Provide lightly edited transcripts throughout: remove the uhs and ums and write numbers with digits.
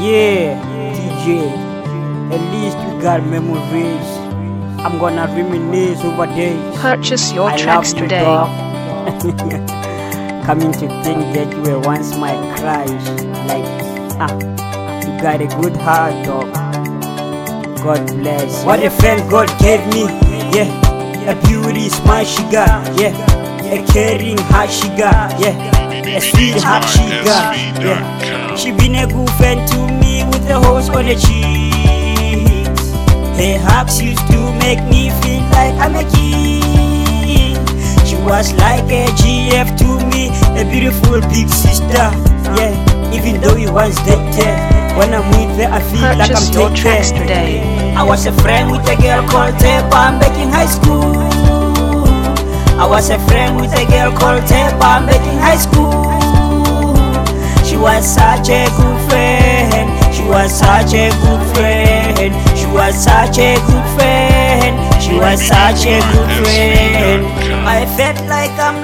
Yeah, DJ, at least we got memories. I'm gonna reminisce over days. Purchase your I tracks love you, today. dog. Coming to think that you were once my crush. Like, you got a good heart, dog. God bless. What a friend God gave me, yeah. A beauty smile she got, yeah. A caring heart she got, yeah. A sweet heart she got, yeah. She been a good friend to me with the horse on the cheeks. Her hugs used to make me feel like I'm a king. She was like a GF to me, a beautiful big sister, yeah. Even though we once dated, when I'm with her I feel like I'm your tracks taken. today. I was a friend with a girl called Teba back in high school. I was a friend with a girl called Teba back in high school. She was such a good friend. She was such a good friend. She was such a good friend. She was such a good friend. I felt like I'm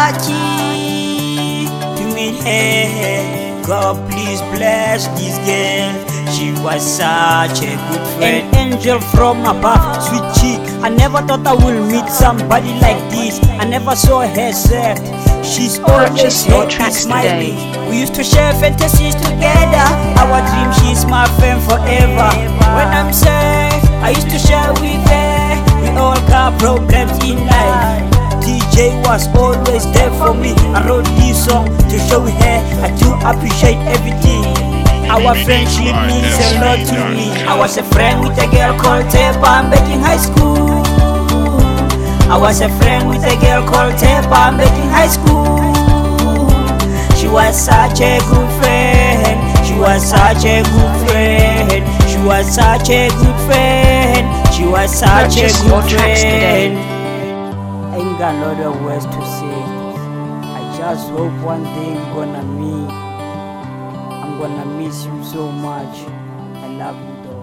lucky to meet her. God please bless this girl. She was such a good friend. An angel from above, sweet chick. I never thought I would meet somebody like this. I never saw her sad. She's always happy, smiling. We used to share fantasies together. Our dream, she's my friend forever. When I'm sad, I used to share with her. We all got problems in life. DJ was always there for me. I wrote this song to show her I do appreciate everything. Our friendship means a lot to me. I was a friend with a girl called Teba back in high school. I was a friend with a girl called Teba back in high school. She was such a good friend. She was such a good friend. She was such a good friend. She was such a good friend. I ain't got a lot of words to say. I just hope one day we're gonna meet. I'm gonna miss you so much. I love you, dog.